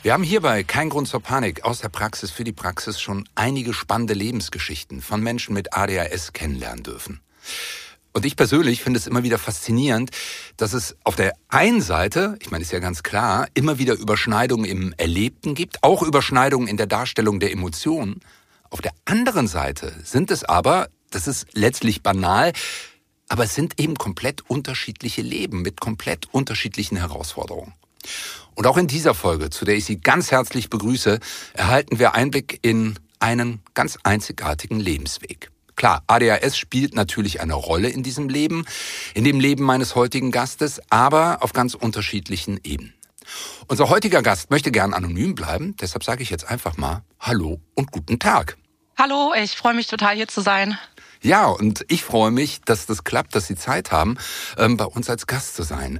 Wir haben hier bei Kein Grund zur Panik aus der Praxis für die Praxis schon einige spannende Lebensgeschichten von Menschen mit ADHS kennenlernen dürfen. Und ich persönlich finde es immer wieder faszinierend, dass es auf der einen Seite, ich meine, ist ja ganz klar, immer wieder Überschneidungen im Erlebten gibt, auch Überschneidungen in der Darstellung der Emotionen. Auf der anderen Seite sind es aber, das ist letztlich banal, aber es sind eben komplett unterschiedliche Leben mit komplett unterschiedlichen Herausforderungen. Und auch in dieser Folge, zu der ich Sie ganz herzlich begrüße, erhalten wir Einblick in einen ganz einzigartigen Lebensweg. Klar, ADHS spielt natürlich eine Rolle in diesem Leben, in dem Leben meines heutigen Gastes, aber auf ganz unterschiedlichen Ebenen. Unser heutiger Gast möchte gern anonym bleiben, deshalb sage ich jetzt einfach mal Hallo und guten Tag. Hallo, ich freue mich total, hier zu sein. Ja, und ich freue mich, dass das klappt, dass Sie Zeit haben, bei uns als Gast zu sein.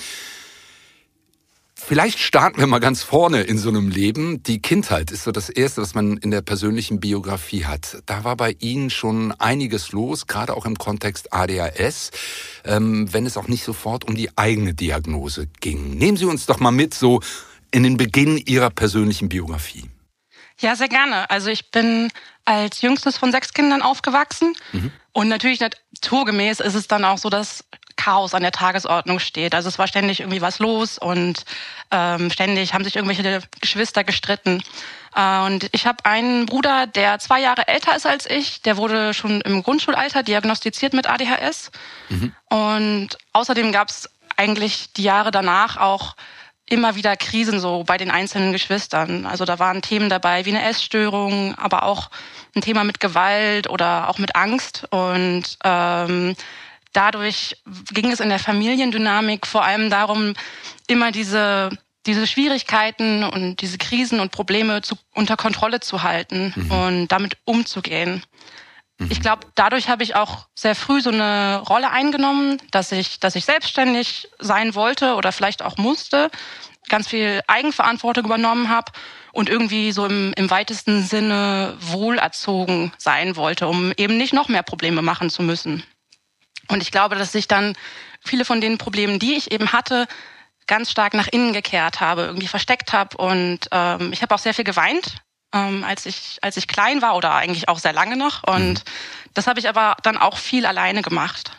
Vielleicht starten wir mal ganz vorne in so einem Leben. Die Kindheit ist so das Erste, was man in der persönlichen Biografie hat. Da war bei Ihnen schon einiges los, gerade auch im Kontext ADHS, wenn es auch nicht sofort um die eigene Diagnose ging. Nehmen Sie uns doch mal mit so in den Beginn Ihrer persönlichen Biografie. Ja, sehr gerne. Also ich bin als jüngstes von 6 Kindern aufgewachsen. Und natürlich naturgemäß ist es dann auch so, dass Chaos an der Tagesordnung steht. Also es war ständig irgendwie was los und ständig haben sich irgendwelche Geschwister gestritten. Und ich habe einen Bruder, der 2 Jahre älter ist als ich. Der wurde schon im Grundschulalter diagnostiziert mit ADHS. Und außerdem gab es eigentlich die Jahre danach auch immer wieder Krisen so bei den einzelnen Geschwistern. Also da waren Themen dabei wie eine Essstörung, aber auch ein Thema mit Gewalt oder auch mit Angst. Und dadurch ging es in der Familiendynamik vor allem darum, immer diese Schwierigkeiten und diese Krisen und Probleme unter Kontrolle zu halten und damit umzugehen. Ich glaube, dadurch habe ich auch sehr früh so eine Rolle eingenommen, dass ich selbstständig sein wollte oder vielleicht auch musste, ganz viel Eigenverantwortung übernommen habe und irgendwie so im weitesten Sinne wohlerzogen sein wollte, um eben nicht noch mehr Probleme machen zu müssen. Und ich glaube, dass ich dann viele von den Problemen, die ich eben hatte, ganz stark nach innen gekehrt habe, irgendwie versteckt habe. Und ich habe auch sehr viel geweint, als ich klein war oder eigentlich auch sehr lange noch. Und das habe ich aber dann auch viel alleine gemacht.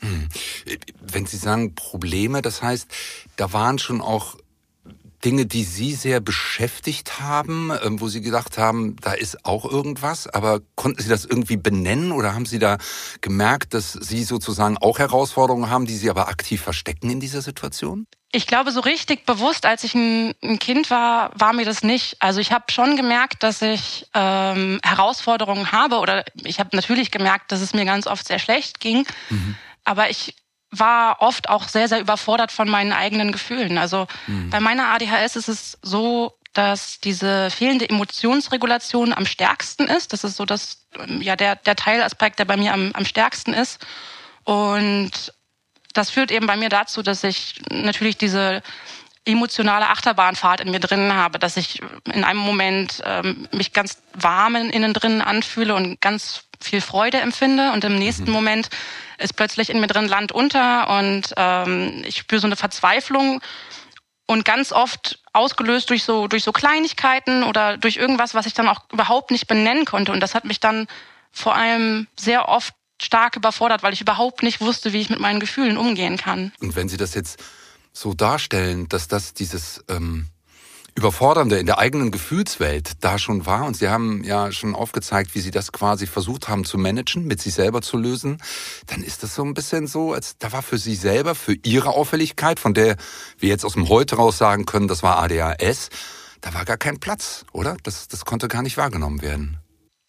Wenn Sie sagen Probleme, das heißt, da waren schon auch Dinge, die Sie sehr beschäftigt haben, wo Sie gedacht haben, da ist auch irgendwas, aber konnten Sie das irgendwie benennen oder haben Sie da gemerkt, dass Sie sozusagen auch Herausforderungen haben, die Sie aber aktiv verstecken in dieser Situation? Ich glaube, so richtig bewusst, als ich ein Kind war mir das nicht. Also ich habe schon gemerkt, dass ich Herausforderungen habe oder ich habe natürlich gemerkt, dass es mir ganz oft sehr schlecht ging, aber ich war oft auch sehr, sehr überfordert von meinen eigenen Gefühlen. Also bei meiner ADHS ist es so, dass diese fehlende Emotionsregulation am stärksten ist. Das ist so der Teilaspekt, der bei mir am stärksten ist. Und das führt eben bei mir dazu, dass ich natürlich diese emotionale Achterbahnfahrt in mir drin habe, dass ich in einem Moment mich ganz warm innen drin anfühle und ganz viel Freude empfinde und im nächsten Moment ist plötzlich in mir drin Land unter und ich spüre so eine Verzweiflung und ganz oft ausgelöst durch so Kleinigkeiten oder durch irgendwas, was ich dann auch überhaupt nicht benennen konnte. Und das hat mich dann vor allem sehr oft stark überfordert, weil ich überhaupt nicht wusste, wie ich mit meinen Gefühlen umgehen kann. Und wenn Sie das jetzt so darstellen, dass das dieses Überfordernde in der eigenen Gefühlswelt da schon war und Sie haben ja schon aufgezeigt, wie Sie das quasi versucht haben zu managen, mit sich selber zu lösen, dann ist das so ein bisschen so, als da war für Sie selber, für Ihre Auffälligkeit, von der wir jetzt aus dem Heute raus sagen können, das war ADHS, da war gar kein Platz, oder? Das konnte gar nicht wahrgenommen werden.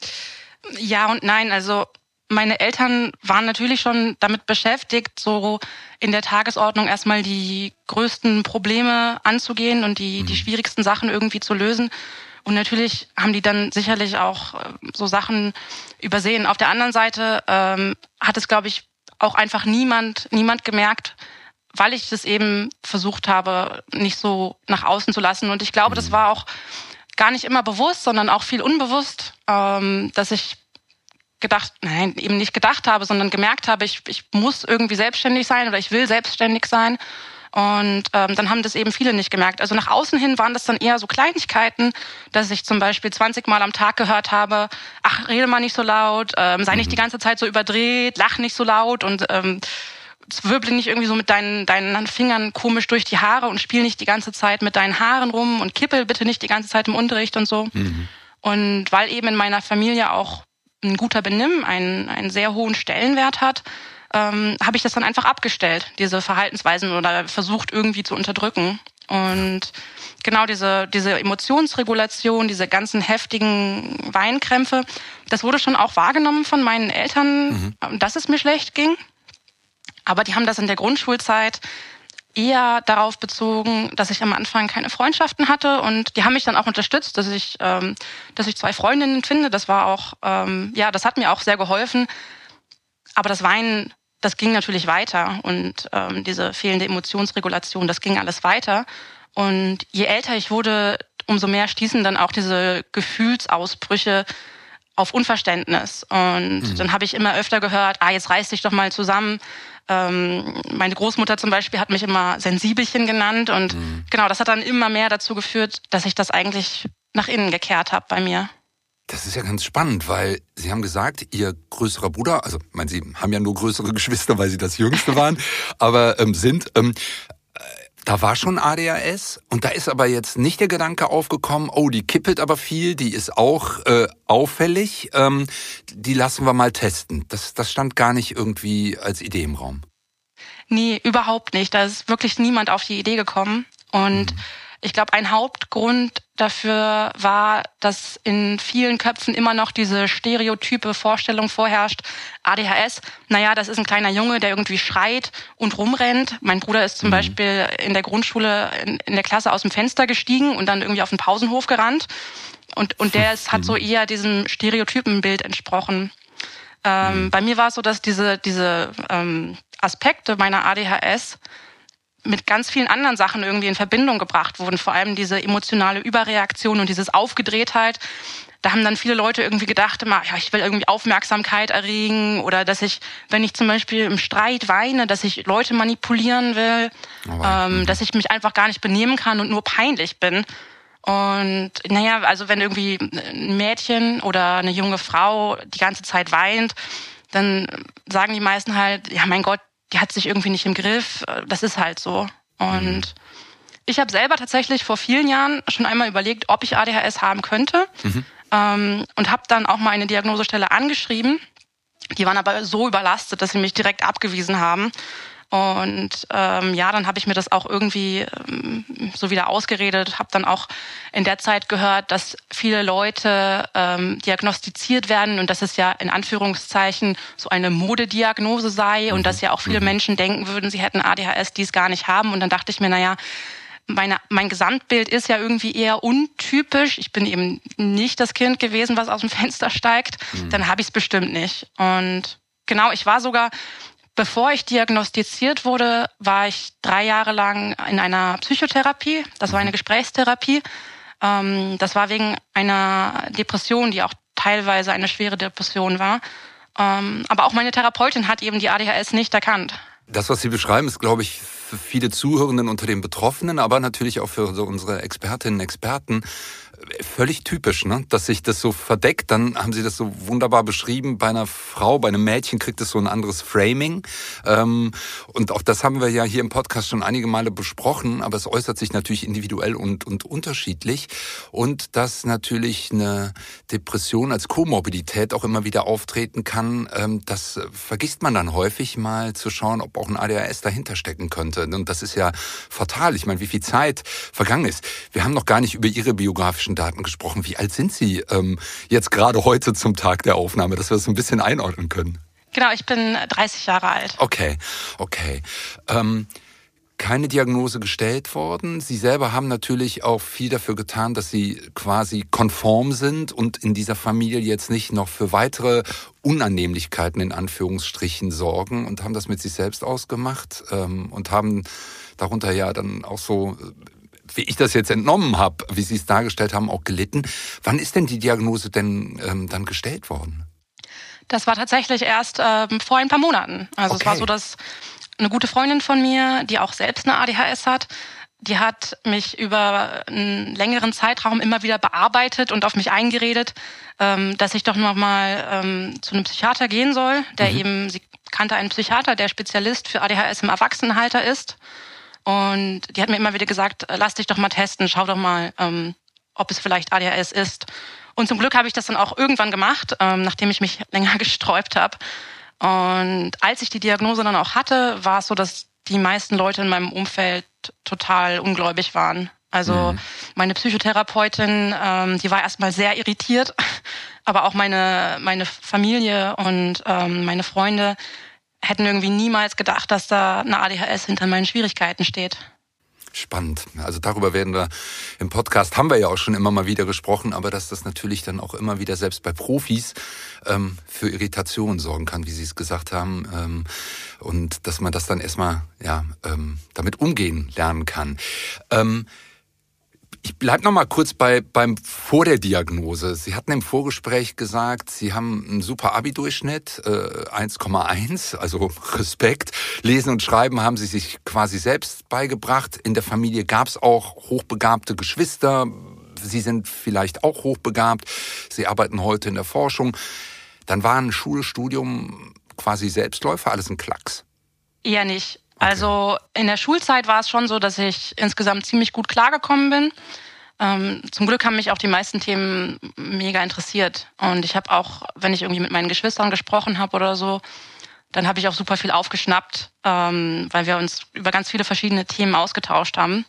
Ja und nein, also meine Eltern waren natürlich schon damit beschäftigt, so in der Tagesordnung erstmal die größten Probleme anzugehen und die schwierigsten Sachen irgendwie zu lösen. Und natürlich haben die dann sicherlich auch so Sachen übersehen. Auf der anderen Seite hat es, glaube ich, auch einfach niemand gemerkt, weil ich das eben versucht habe, nicht so nach außen zu lassen. Und ich glaube, das war auch gar nicht immer bewusst, sondern auch viel unbewusst, dass ich nicht gedacht habe, sondern gemerkt habe, ich muss irgendwie selbstständig sein oder ich will selbstständig sein. Und dann haben das eben viele nicht gemerkt. Also nach außen hin waren das dann eher so Kleinigkeiten, dass ich zum Beispiel 20 Mal am Tag gehört habe, ach, rede mal nicht so laut, sei nicht die ganze Zeit so überdreht, lach nicht so laut und zwirble nicht irgendwie so mit deinen Fingern komisch durch die Haare und spiel nicht die ganze Zeit mit deinen Haaren rum und kippel bitte nicht die ganze Zeit im Unterricht und so. Und weil eben in meiner Familie auch ein guter Benimm einen sehr hohen Stellenwert hat, habe ich das dann einfach abgestellt, diese Verhaltensweisen, oder versucht irgendwie zu unterdrücken. Und genau diese Emotionsregulation, diese ganzen heftigen Weinkrämpfe, das wurde schon auch wahrgenommen von meinen Eltern, dass es mir schlecht ging. Aber die haben das in der Grundschulzeit eher darauf bezogen, dass ich am Anfang keine Freundschaften hatte, und die haben mich dann auch unterstützt, dass ich 2 Freundinnen finde. Das war auch, das hat mir auch sehr geholfen. Aber das Weinen, das ging natürlich weiter, und diese fehlende Emotionsregulation, das ging alles weiter. Und je älter ich wurde, umso mehr stießen dann auch diese Gefühlsausbrüche auf Unverständnis. Und dann habe ich immer öfter gehört, jetzt reiß dich doch mal zusammen. Meine Großmutter zum Beispiel hat mich immer Sensibelchen genannt, und genau, das hat dann immer mehr dazu geführt, dass ich das eigentlich nach innen gekehrt habe bei mir. Das ist ja ganz spannend, weil Sie haben gesagt, Ihr größerer Bruder, also ich meine, Sie haben ja nur größere Geschwister, weil Sie das Jüngste waren, aber da war schon ADHS, und da ist aber jetzt nicht der Gedanke aufgekommen, die kippelt aber viel, die ist auch auffällig, die lassen wir mal testen. Das stand gar nicht irgendwie als Idee im Raum. Nee, überhaupt nicht. Da ist wirklich niemand auf die Idee gekommen. Und ich glaube, ein Hauptgrund dafür war, dass in vielen Köpfen immer noch diese stereotype Vorstellung vorherrscht, ADHS, das ist ein kleiner Junge, der irgendwie schreit und rumrennt. Mein Bruder ist zum Beispiel in der Grundschule in der Klasse aus dem Fenster gestiegen und dann irgendwie auf den Pausenhof gerannt. Und der hat so eher diesem Stereotypenbild entsprochen. Bei mir war es so, dass diese Aspekte meiner ADHS mit ganz vielen anderen Sachen irgendwie in Verbindung gebracht wurden. Vor allem diese emotionale Überreaktion und dieses Aufgedrehtheit. Da haben dann viele Leute irgendwie gedacht, ich will irgendwie Aufmerksamkeit erregen, oder dass ich, wenn ich zum Beispiel im Streit weine, dass ich Leute manipulieren will, dass ich mich einfach gar nicht benehmen kann und nur peinlich bin. Und also wenn irgendwie ein Mädchen oder eine junge Frau die ganze Zeit weint, dann sagen die meisten halt, ja mein Gott, die hat sich irgendwie nicht im Griff, das ist halt so. Und ich habe selber tatsächlich vor vielen Jahren schon einmal überlegt, ob ich ADHS haben könnte, und habe dann auch mal eine Diagnosestelle angeschrieben. Die waren aber so überlastet, dass sie mich direkt abgewiesen haben. Und dann habe ich mir das auch irgendwie so wieder ausgeredet, habe dann auch in der Zeit gehört, dass viele Leute diagnostiziert werden und dass es ja in Anführungszeichen so eine Modediagnose sei und dass ja auch viele Menschen denken würden, sie hätten ADHS, die es gar nicht haben. Und dann dachte ich mir, mein Gesamtbild ist ja irgendwie eher untypisch. Ich bin eben nicht das Kind gewesen, was aus dem Fenster steigt. Dann habe ich es bestimmt nicht. Und genau, ich war sogar, bevor ich diagnostiziert wurde, war ich 3 Jahre lang in einer Psychotherapie. Das war eine Gesprächstherapie. Das war wegen einer Depression, die auch teilweise eine schwere Depression war. Aber auch meine Therapeutin hat eben die ADHS nicht erkannt. Das, was Sie beschreiben, ist, glaube ich, für viele Zuhörenden unter den Betroffenen, aber natürlich auch für so unsere Expertinnen und Experten völlig typisch, ne? Dass sich das so verdeckt. Dann haben Sie das so wunderbar beschrieben. Bei einer Frau, bei einem Mädchen kriegt es so ein anderes Framing. Und auch das haben wir ja hier im Podcast schon einige Male besprochen. Aber es äußert sich natürlich individuell und unterschiedlich. Und dass natürlich eine Depression als Komorbidität auch immer wieder auftreten kann, das vergisst man dann häufig mal zu schauen, ob auch ein ADHS dahinter stecken könnte. Und das ist ja fatal. Ich meine, wie viel Zeit vergangen ist. Wir haben noch gar nicht über Ihre biografischen Daten gesprochen. Wie alt sind Sie jetzt gerade heute zum Tag der Aufnahme, dass wir das so ein bisschen einordnen können? Genau, ich bin 30 Jahre alt. Okay. Keine Diagnose gestellt worden. Sie selber haben natürlich auch viel dafür getan, dass Sie quasi konform sind und in dieser Familie jetzt nicht noch für weitere Unannehmlichkeiten in Anführungsstrichen sorgen und haben das mit sich selbst ausgemacht und haben darunter ja dann auch so, wie ich das jetzt entnommen habe, wie Sie es dargestellt haben, auch gelitten. Wann ist denn die Diagnose denn dann gestellt worden? Das war tatsächlich erst vor ein paar Monaten. Also okay. Es war so, dass eine gute Freundin von mir, die auch selbst eine ADHS hat, die hat mich über einen längeren Zeitraum immer wieder bearbeitet und auf mich eingeredet, dass ich doch nochmal zu einem Psychiater gehen soll, der eben, sie kannte einen Psychiater, der Spezialist für ADHS im Erwachsenenalter ist. Und die hat mir immer wieder gesagt, lass dich doch mal testen, schau doch mal, ob es vielleicht ADHS ist. Und zum Glück habe ich das dann auch irgendwann gemacht, nachdem ich mich länger gesträubt habe. Und als ich die Diagnose dann auch hatte, war es so, dass die meisten Leute in meinem Umfeld total ungläubig waren. Also meine Psychotherapeutin, die war erstmal sehr irritiert, aber auch meine Familie und meine Freunde hätten irgendwie niemals gedacht, dass da eine ADHS hinter meinen Schwierigkeiten steht. Spannend. Also darüber werden wir im Podcast, haben wir ja auch schon immer mal wieder gesprochen, aber dass das natürlich dann auch immer wieder selbst bei Profis für Irritationen sorgen kann, wie Sie es gesagt haben, und dass man das dann erstmal damit umgehen lernen kann. Ich bleib noch mal kurz beim vor der Diagnose. Sie hatten im Vorgespräch gesagt, Sie haben einen super Abi-Durchschnitt, 1,1, also Respekt. Lesen und Schreiben haben Sie sich quasi selbst beigebracht. In der Familie gab es auch hochbegabte Geschwister. Sie sind vielleicht auch hochbegabt. Sie arbeiten heute in der Forschung. Dann war ein Schulstudium quasi Selbstläufer, alles ein Klacks? Eher nicht. Okay. Also in der Schulzeit war es schon so, dass ich insgesamt ziemlich gut klargekommen bin. Zum Glück haben mich auch die meisten Themen mega interessiert. Und ich habe auch, wenn ich irgendwie mit meinen Geschwistern gesprochen habe oder so, dann habe ich auch super viel aufgeschnappt, weil wir uns über ganz viele verschiedene Themen ausgetauscht haben.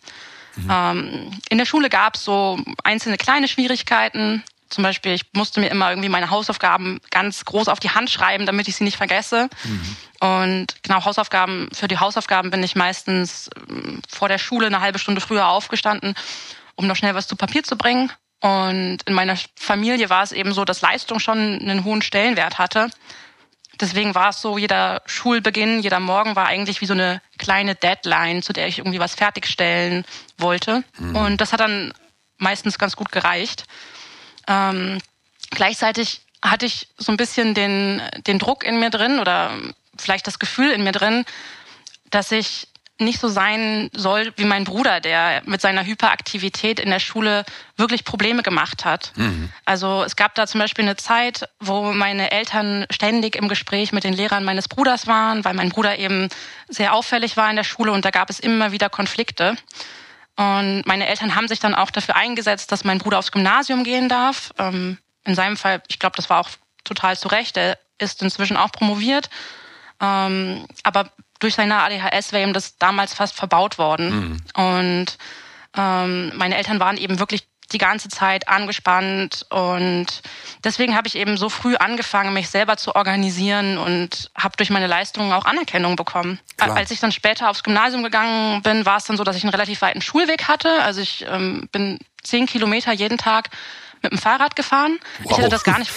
In der Schule gab es so einzelne kleine Schwierigkeiten. Zum Beispiel, ich musste mir immer irgendwie meine Hausaufgaben ganz groß auf die Hand schreiben, damit ich sie nicht vergesse. Und genau, für die Hausaufgaben bin ich meistens vor der Schule eine halbe Stunde früher aufgestanden, um noch schnell was zu Papier zu bringen. Und in meiner Familie war es eben so, dass Leistung schon einen hohen Stellenwert hatte. Deswegen war es so, jeder Schulbeginn, jeder Morgen war eigentlich wie so eine kleine Deadline, zu der ich irgendwie was fertigstellen wollte. Und das hat dann meistens ganz gut gereicht. Gleichzeitig hatte ich so ein bisschen den Druck in mir drin oder vielleicht das Gefühl in mir drin, dass ich nicht so sein soll wie mein Bruder, der mit seiner Hyperaktivität in der Schule wirklich Probleme gemacht hat. Also es gab da zum Beispiel eine Zeit, wo meine Eltern ständig im Gespräch mit den Lehrern meines Bruders waren, weil mein Bruder eben sehr auffällig war in der Schule und da gab es immer wieder Konflikte. Und meine Eltern haben sich dann auch dafür eingesetzt, dass mein Bruder aufs Gymnasium gehen darf. In seinem Fall, ich glaube, das war auch total zu Recht. Er ist inzwischen auch promoviert. Aber durch seine ADHS wäre ihm das damals fast verbaut worden. Und meine Eltern waren eben wirklich die ganze Zeit angespannt. Und deswegen habe ich eben so früh angefangen, mich selber zu organisieren und habe durch meine Leistungen auch Anerkennung bekommen. Klar. Als ich dann später aufs Gymnasium gegangen bin, war es dann so, dass ich einen relativ weiten Schulweg hatte. Also ich bin 10 Kilometer jeden Tag mit dem Fahrrad gefahren. Wow. Ich hätte das gar nicht...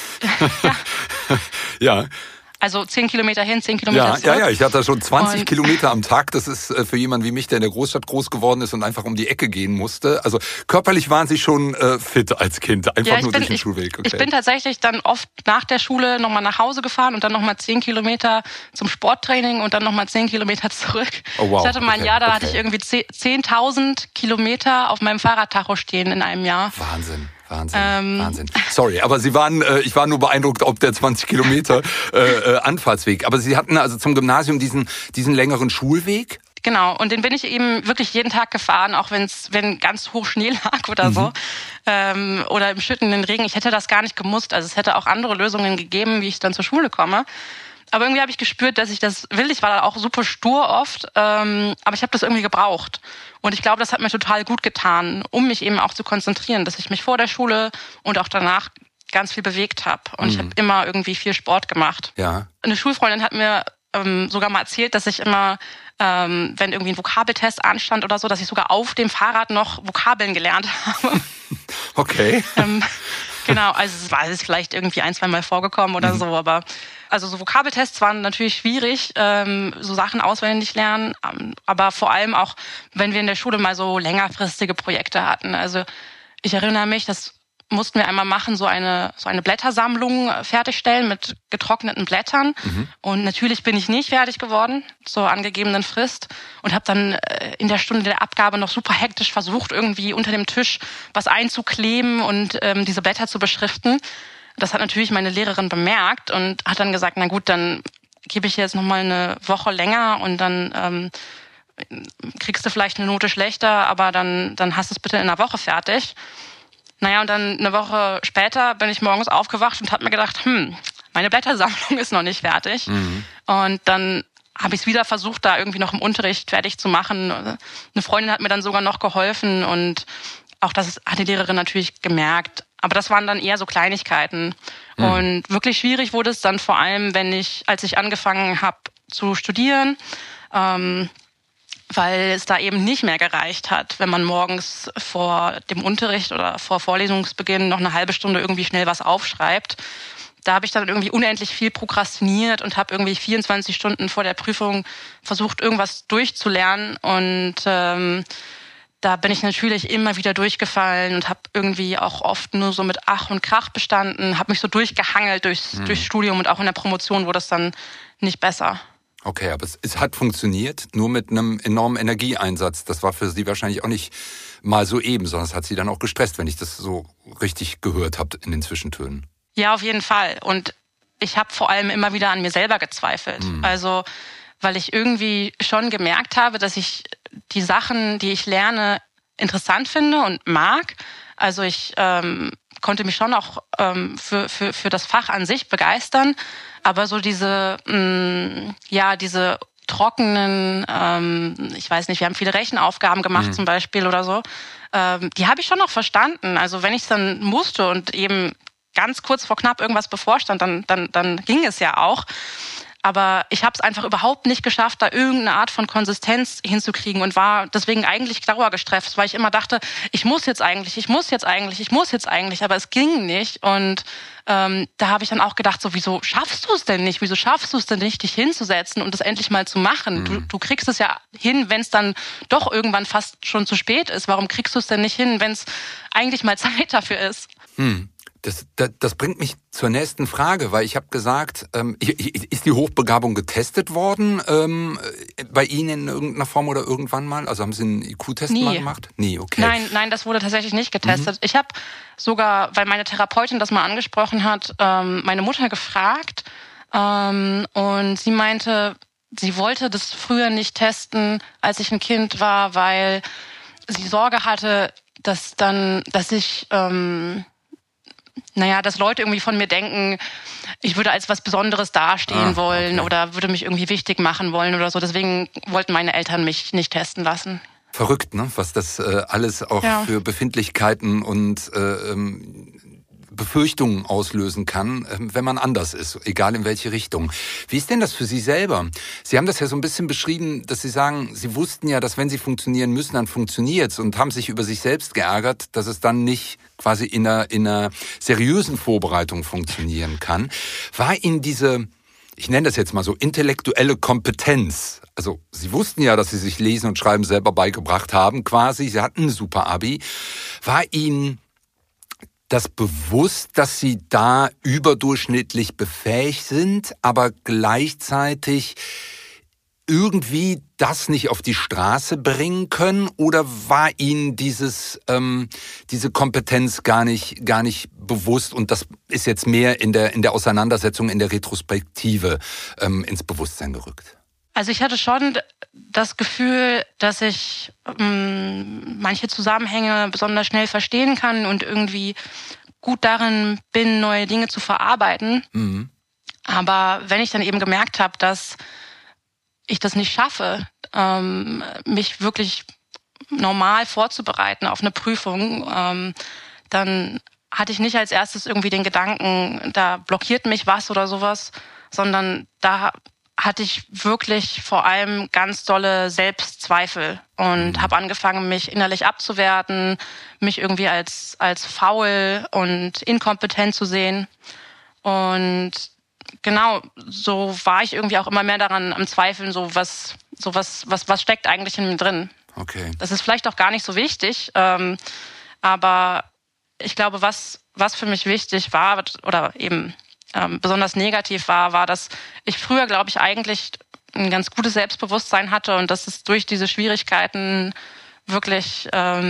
Ja. Also 10 Kilometer hin, 10 Kilometer zurück. Ja, ich hatte schon 20 Kilometer am Tag. Das ist für jemanden wie mich, der in der Großstadt groß geworden ist und einfach um die Ecke gehen musste. Also körperlich waren Sie schon fit als Kind, einfach nur durch den Schulweg. Okay. Ich bin tatsächlich dann oft nach der Schule nochmal nach Hause gefahren und dann nochmal 10 Kilometer zum Sporttraining und dann nochmal 10 Kilometer zurück. Oh, wow. Ich hatte mal ein Jahr, da hatte ich irgendwie 10.000 Kilometer auf meinem Fahrradtacho stehen in einem Jahr. Wahnsinn. Sorry, aber Sie waren, ich war nur beeindruckt, ob der 20 Kilometer Anfahrtsweg. Aber Sie hatten also zum Gymnasium diesen längeren Schulweg? Genau, und den bin ich eben wirklich jeden Tag gefahren, auch wenn ganz hoch Schnee lag oder so. Oder im schüttenden Regen. Ich hätte das gar nicht gemusst. Also es hätte auch andere Lösungen gegeben, wie ich dann zur Schule komme. Aber irgendwie habe ich gespürt, dass ich das will. Ich war da auch super stur oft, aber ich habe das irgendwie gebraucht. Und ich glaube, das hat mir total gut getan, um mich eben auch zu konzentrieren, dass ich mich vor der Schule und auch danach ganz viel bewegt habe. Und ich habe immer irgendwie viel Sport gemacht. Ja. Eine Schulfreundin hat mir sogar mal erzählt, dass ich immer, wenn irgendwie ein Vokabeltest anstand oder so, dass ich sogar auf dem Fahrrad noch Vokabeln gelernt habe. Okay. Genau, also es ist vielleicht irgendwie 1-2 Mal vorgekommen oder so, aber also so Vokabeltests waren natürlich schwierig, so Sachen auswendig lernen, aber vor allem auch, wenn wir in der Schule mal so längerfristige Projekte hatten. Also ich erinnere mich, das mussten wir einmal machen, so eine Blättersammlung fertigstellen mit getrockneten Blättern. Und natürlich bin ich nicht fertig geworden zur angegebenen Frist und habe dann in der Stunde der Abgabe noch super hektisch versucht, irgendwie unter dem Tisch was einzukleben und diese Blätter zu beschriften. Das hat natürlich meine Lehrerin bemerkt und hat dann gesagt, na gut, dann gebe ich jetzt noch mal eine Woche länger und dann kriegst du vielleicht eine Note schlechter, aber dann hast du es bitte in einer Woche fertig. Naja, und dann eine Woche später bin ich morgens aufgewacht und habe mir gedacht, meine Blättersammlung ist noch nicht fertig. Und dann habe ich es wieder versucht, da irgendwie noch im Unterricht fertig zu machen. Eine Freundin hat mir dann sogar noch geholfen und auch das hat die Lehrerin natürlich gemerkt. Aber das waren dann eher so Kleinigkeiten. Und wirklich schwierig wurde es dann vor allem, als ich angefangen habe zu studieren, weil es da eben nicht mehr gereicht hat, wenn man morgens vor dem Unterricht oder vor Vorlesungsbeginn noch eine halbe Stunde irgendwie schnell was aufschreibt. Da habe ich dann irgendwie unendlich viel prokrastiniert und habe irgendwie 24 Stunden vor der Prüfung versucht, irgendwas durchzulernen. Und da bin ich natürlich immer wieder durchgefallen und habe irgendwie auch oft nur so mit Ach und Krach bestanden, habe mich so durchgehangelt durchs Studium und auch in der Promotion wurde es dann nicht besser. Okay, aber es hat funktioniert, nur mit einem enormen Energieeinsatz. Das war für Sie wahrscheinlich auch nicht mal so eben, sondern es hat Sie dann auch gestresst, wenn ich das so richtig gehört habe in den Zwischentönen. Ja, auf jeden Fall. Und ich habe vor allem immer wieder an mir selber gezweifelt. Also, weil ich irgendwie schon gemerkt habe, dass ich die Sachen, die ich lerne, interessant finde und mag. Also ich konnte mich schon auch für das Fach an sich begeistern. Aber so diese trockenen, ich weiß nicht, wir haben viele Rechenaufgaben gemacht zum Beispiel oder so, die habe ich schon noch verstanden. Also wenn ich es dann musste und eben ganz kurz vor knapp irgendwas bevorstand, dann ging es ja auch. Aber ich habe es einfach überhaupt nicht geschafft, da irgendeine Art von Konsistenz hinzukriegen und war deswegen eigentlich dauergestresst, weil ich immer dachte, ich muss jetzt eigentlich, aber es ging nicht. Und da habe ich dann auch gedacht, so, wieso schaffst du es denn nicht? Wieso schaffst du es denn nicht, dich hinzusetzen und das endlich mal zu machen? Du kriegst es ja hin, wenn es dann doch irgendwann fast schon zu spät ist. Warum kriegst du es denn nicht hin, wenn es eigentlich mal Zeit dafür ist? Das bringt mich zur nächsten Frage, weil ich habe gesagt, ist die Hochbegabung getestet worden bei Ihnen in irgendeiner Form oder irgendwann mal? Also haben Sie einen IQ-Test mal gemacht? Nee, okay. Nein, das wurde tatsächlich nicht getestet. Ich habe sogar, weil meine Therapeutin das mal angesprochen hat, meine Mutter gefragt und sie meinte, sie wollte das früher nicht testen, als ich ein Kind war, weil sie Sorge hatte, dass Leute irgendwie von mir denken, ich würde als was Besonderes dastehen wollen oder würde mich irgendwie wichtig machen wollen oder so. Deswegen wollten meine Eltern mich nicht testen lassen. Verrückt, ne? Was das alles auch für Befindlichkeiten und Befürchtungen auslösen kann, wenn man anders ist, egal in welche Richtung. Wie ist denn das für Sie selber? Sie haben das ja so ein bisschen beschrieben, dass Sie sagen, Sie wussten ja, dass wenn Sie funktionieren müssen, dann funktioniert's und haben sich über sich selbst geärgert, dass es dann nicht quasi in einer seriösen Vorbereitung funktionieren kann. War Ihnen diese, ich nenne das jetzt mal so, intellektuelle Kompetenz, also Sie wussten ja, dass Sie sich Lesen und Schreiben selber beigebracht haben, quasi, Sie hatten ein super Abi, war Ihnen das bewusst, dass Sie da überdurchschnittlich befähigt sind, aber gleichzeitig irgendwie das nicht auf die Straße bringen können? Oder war Ihnen diese Kompetenz gar nicht bewusst und das ist jetzt mehr in der Auseinandersetzung, in der Retrospektive ins Bewusstsein gerückt? Also ich hatte schon das Gefühl, dass ich manche Zusammenhänge besonders schnell verstehen kann und irgendwie gut darin bin, neue Dinge zu verarbeiten. Aber wenn ich dann eben gemerkt habe, dass ich das nicht schaffe, mich wirklich normal vorzubereiten auf eine Prüfung, dann hatte ich nicht als erstes irgendwie den Gedanken, da blockiert mich was oder sowas, sondern da hatte ich wirklich vor allem ganz dolle Selbstzweifel und habe angefangen, mich innerlich abzuwerten, mich irgendwie als faul und inkompetent zu sehen. Und genau, so war ich irgendwie auch immer mehr daran am Zweifeln, was steckt eigentlich in mir drin. Okay. Das ist vielleicht auch gar nicht so wichtig, aber ich glaube, was was für mich wichtig war oder eben besonders negativ war, dass ich früher, glaube ich, eigentlich ein ganz gutes Selbstbewusstsein hatte und dass es durch diese Schwierigkeiten wirklich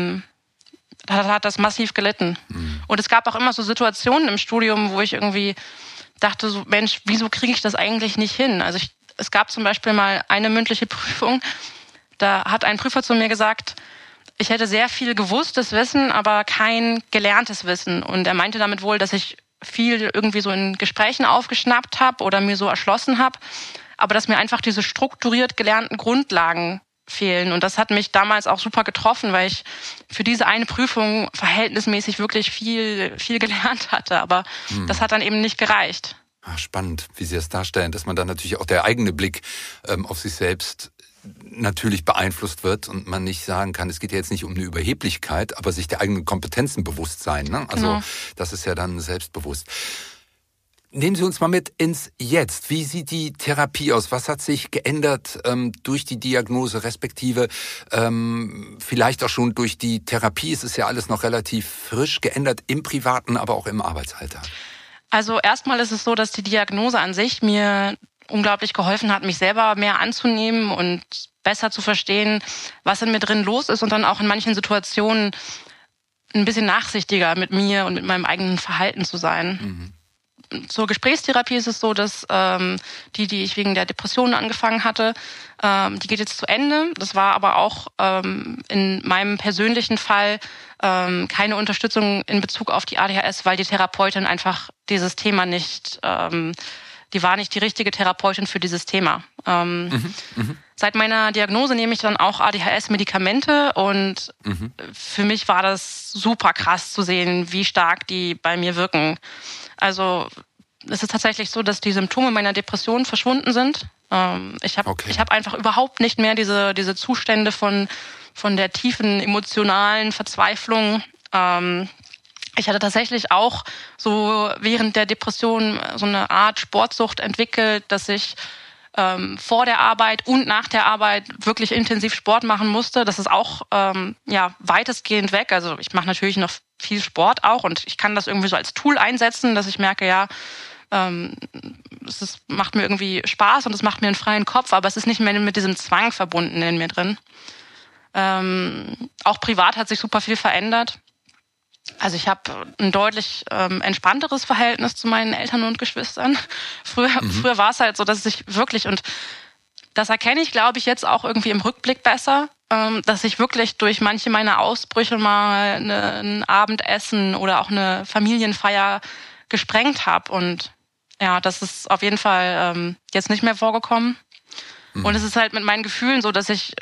hat das massiv gelitten. Und es gab auch immer so Situationen im Studium, wo ich irgendwie dachte, so, Mensch, wieso kriege ich das eigentlich nicht hin? Also es gab zum Beispiel mal eine mündliche Prüfung, da hat ein Prüfer zu mir gesagt, ich hätte sehr viel gewusstes Wissen, aber kein gelerntes Wissen. Und er meinte damit wohl, dass ich viel irgendwie so in Gesprächen aufgeschnappt habe oder mir so erschlossen habe, aber dass mir einfach diese strukturiert gelernten Grundlagen fehlen. Und das hat mich damals auch super getroffen, weil ich für diese eine Prüfung verhältnismäßig wirklich viel gelernt hatte. Aber das hat dann eben nicht gereicht. Spannend, wie Sie das darstellen, dass man dann natürlich auch der eigene Blick auf sich selbst natürlich beeinflusst wird und man nicht sagen kann, es geht ja jetzt nicht um eine Überheblichkeit, aber sich der eigenen Kompetenzen bewusst sein. Ne? Also genau. Das ist ja dann selbstbewusst. Nehmen Sie uns mal mit ins Jetzt. Wie sieht die Therapie aus? Was hat sich geändert durch die Diagnose, respektive vielleicht auch schon durch die Therapie? Es ist ja alles noch relativ frisch geändert im Privaten, aber auch im Arbeitsalltag. Also erstmal ist es so, dass die Diagnose an sich mir unglaublich geholfen hat, mich selber mehr anzunehmen und besser zu verstehen, was in mir drin los ist und dann auch in manchen Situationen ein bisschen nachsichtiger mit mir und mit meinem eigenen Verhalten zu sein. Zur Gesprächstherapie ist es so, dass die ich wegen der Depressionen angefangen hatte, die geht jetzt zu Ende. Das war aber auch in meinem persönlichen Fall keine Unterstützung in Bezug auf die ADHS, weil die Therapeutin einfach dieses Thema nicht, die war nicht die richtige Therapeutin für dieses Thema. Seit meiner Diagnose nehme ich dann auch ADHS-Medikamente und für mich war das super krass zu sehen, wie stark die bei mir wirken. Also es ist tatsächlich so, dass die Symptome meiner Depression verschwunden sind. Ich hab einfach überhaupt nicht mehr diese Zustände von der tiefen emotionalen Verzweiflung. Ich hatte tatsächlich auch so während der Depression so eine Art Sportsucht entwickelt, dass ich vor der Arbeit und nach der Arbeit wirklich intensiv Sport machen musste. Das ist auch weitestgehend weg. Also ich mache natürlich noch viel Sport auch und ich kann das irgendwie so als Tool einsetzen, dass ich merke, macht mir irgendwie Spaß und es macht mir einen freien Kopf, aber es ist nicht mehr mit diesem Zwang verbunden in mir drin. Auch privat hat sich super viel verändert. Also ich habe ein deutlich entspannteres Verhältnis zu meinen Eltern und Geschwistern. Früher war es halt so, dass ich wirklich, und das erkenne ich, glaube ich, jetzt auch irgendwie im Rückblick besser, dass ich wirklich durch manche meiner Ausbrüche mal ein Abendessen oder auch eine Familienfeier gesprengt habe. Und ja, das ist auf jeden Fall jetzt nicht mehr vorgekommen. Und es ist halt mit meinen Gefühlen so, dass ich,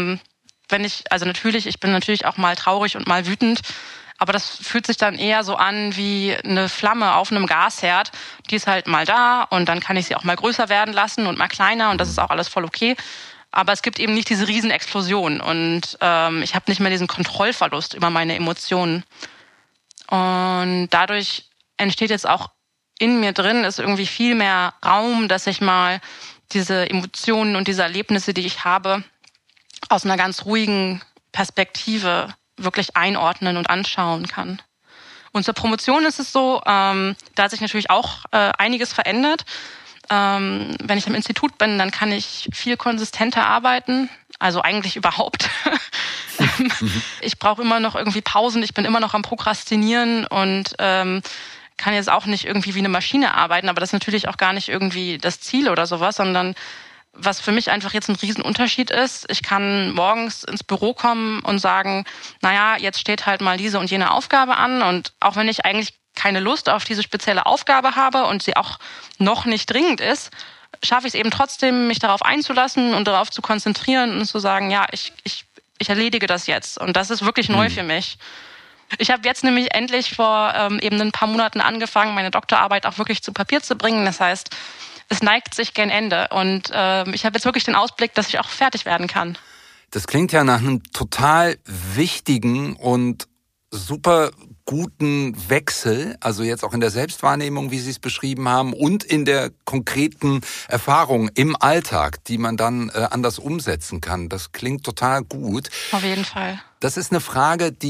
ich bin natürlich auch mal traurig und mal wütend, aber das fühlt sich dann eher so an wie eine Flamme auf einem Gasherd. Die ist halt mal da und dann kann ich sie auch mal größer werden lassen und mal kleiner und das ist auch alles voll okay. Aber es gibt eben nicht diese Riesenexplosion und ich habe nicht mehr diesen Kontrollverlust über meine Emotionen. Und dadurch entsteht jetzt auch in mir drin, ist irgendwie viel mehr Raum, dass ich mal diese Emotionen und diese Erlebnisse, die ich habe, aus einer ganz ruhigen Perspektive wirklich einordnen und anschauen kann. Und zur Promotion ist es so, da hat sich natürlich auch einiges verändert. Wenn ich am Institut bin, dann kann ich viel konsistenter arbeiten, also eigentlich überhaupt. Ich brauche immer noch irgendwie Pausen, ich bin immer noch am Prokrastinieren und kann jetzt auch nicht irgendwie wie eine Maschine arbeiten, aber das ist natürlich auch gar nicht irgendwie das Ziel oder sowas, sondern was für mich einfach jetzt ein Riesenunterschied ist, ich kann morgens ins Büro kommen und sagen, naja, jetzt steht halt mal diese und jene Aufgabe an und auch wenn ich eigentlich keine Lust auf diese spezielle Aufgabe habe und sie auch noch nicht dringend ist, schaffe ich es eben trotzdem, mich darauf einzulassen und darauf zu konzentrieren und zu sagen, ja, ich erledige das jetzt. Und das ist wirklich neu für mich. Ich habe jetzt nämlich endlich vor eben ein paar Monaten angefangen, meine Doktorarbeit auch wirklich zu Papier zu bringen. Das heißt, es neigt sich gen Ende. Und ich habe jetzt wirklich den Ausblick, dass ich auch fertig werden kann. Das klingt ja nach einem total wichtigen und super guten Wechsel, also jetzt auch in der Selbstwahrnehmung, wie Sie es beschrieben haben, und in der konkreten Erfahrung im Alltag, die man dann anders umsetzen kann. Das klingt total gut. Auf jeden Fall. Das ist eine Frage, die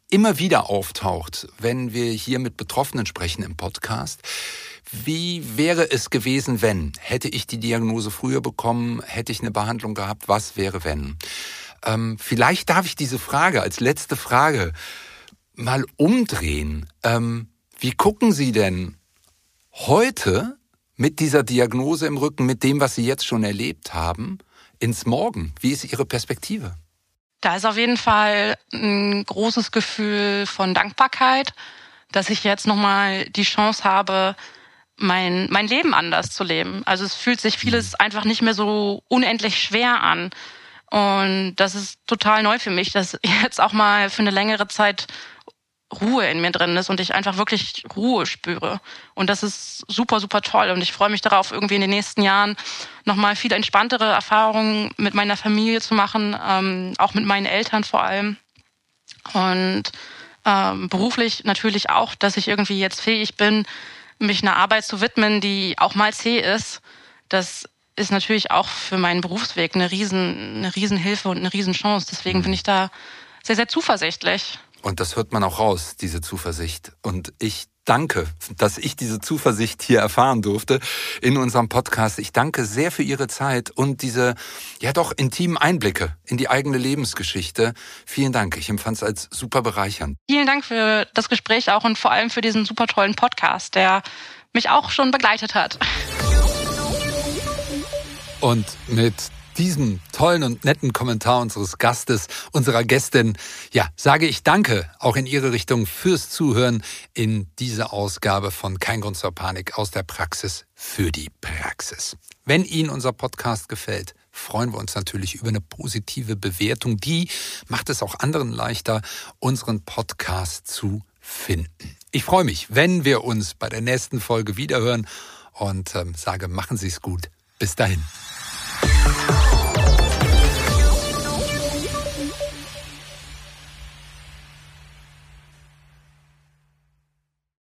immer wieder auftaucht, wenn wir hier mit Betroffenen sprechen im Podcast. Wie wäre es gewesen, wenn? Hätte ich die Diagnose früher bekommen? Hätte ich eine Behandlung gehabt? Was wäre, wenn? Vielleicht darf ich diese Frage als letzte Frage mal umdrehen. Wie gucken Sie denn heute mit dieser Diagnose im Rücken, mit dem, was Sie jetzt schon erlebt haben, ins Morgen? Wie ist Ihre Perspektive? Da ist auf jeden Fall ein großes Gefühl von Dankbarkeit, dass ich jetzt nochmal die Chance habe, mein Leben anders zu leben. Also es fühlt sich vieles einfach nicht mehr so unendlich schwer an. Und das ist total neu für mich, dass jetzt auch mal für eine längere Zeit Ruhe in mir drin ist und ich einfach wirklich Ruhe spüre. Und das ist super, super toll. Und ich freue mich darauf, irgendwie in den nächsten Jahren nochmal viel entspanntere Erfahrungen mit meiner Familie zu machen, auch mit meinen Eltern vor allem. Und beruflich natürlich auch, dass ich irgendwie jetzt fähig bin, mich einer Arbeit zu widmen, die auch mal zäh ist. Das ist natürlich auch für meinen Berufsweg eine Riesenhilfe und eine Riesenchance. Deswegen bin ich da sehr, sehr zuversichtlich. Und das hört man auch raus, diese Zuversicht. Und ich danke, dass ich diese Zuversicht hier erfahren durfte in unserem Podcast. Ich danke sehr für Ihre Zeit und diese, ja doch, intimen Einblicke in die eigene Lebensgeschichte. Vielen Dank. Ich empfand es als super bereichernd. Vielen Dank für das Gespräch auch und vor allem für diesen super tollen Podcast, der mich auch schon begleitet hat. Und mit diesem tollen und netten Kommentar unseres Gastes, unserer Gästin, ja, sage ich danke auch in Ihre Richtung fürs Zuhören in dieser Ausgabe von Kein Grund zur Panik aus der Praxis für die Praxis. Wenn Ihnen unser Podcast gefällt, freuen wir uns natürlich über eine positive Bewertung. Die macht es auch anderen leichter, unseren Podcast zu finden. Ich freue mich, wenn wir uns bei der nächsten Folge wiederhören und sage, machen Sie es gut. Bis dahin.